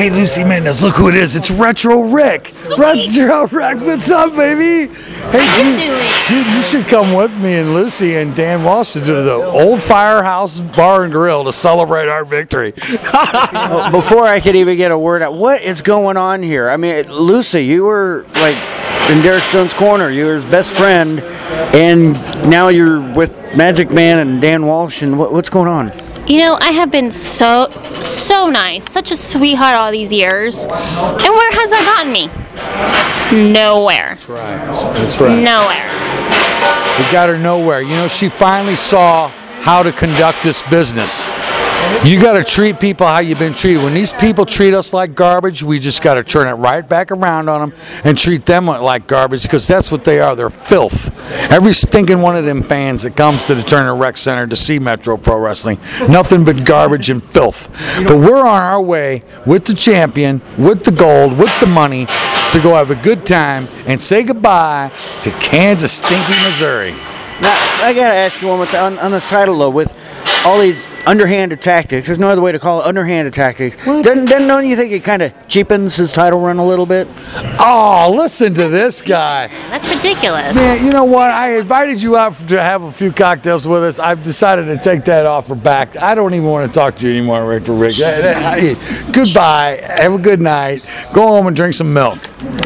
Hey, Lucy Mendez, look who it is. It's Retro Rick. Retro Rick, what's up, baby? Hey, dude, you should come with me and Lucy and Dan Walsh to the Old Firehouse Bar and Grill to celebrate our victory. Before I could even get a word out, what is going on here? I mean, Lucy, you were like in Derek Stone's corner. You were his best friend, and now you're with Magic Man and Dan Walsh. And what's going on? You know, I have been so nice, such a sweetheart all these years. And where has that gotten me? Nowhere. That's right. Nowhere. We got her nowhere. You know, she finally saw how to conduct this business. You got to treat people how you've been treated. When these people treat us like garbage, we just got to turn it right back around on them and treat them like garbage, because that's what they are. They're filth. Every stinking one of them fans that comes to the Turner Rec Center to see Metro Pro Wrestling, nothing but garbage and filth. But we're on our way with the champion, with the gold, with the money, to go have a good time and say goodbye to Kansas stinky Missouri. Now, I got to ask you one more thing on this title, though, with all these underhanded tactics. There's no other way to call it, underhanded tactics. Don't you think it kind of cheapens his title run a little bit? Oh, listen to this guy. That's ridiculous. Man, you know what? I invited you out to have a few cocktails with us. I've decided to take that offer back. I don't even want to talk to you anymore, Rick. Goodbye. Have a good night. Go home and drink some milk.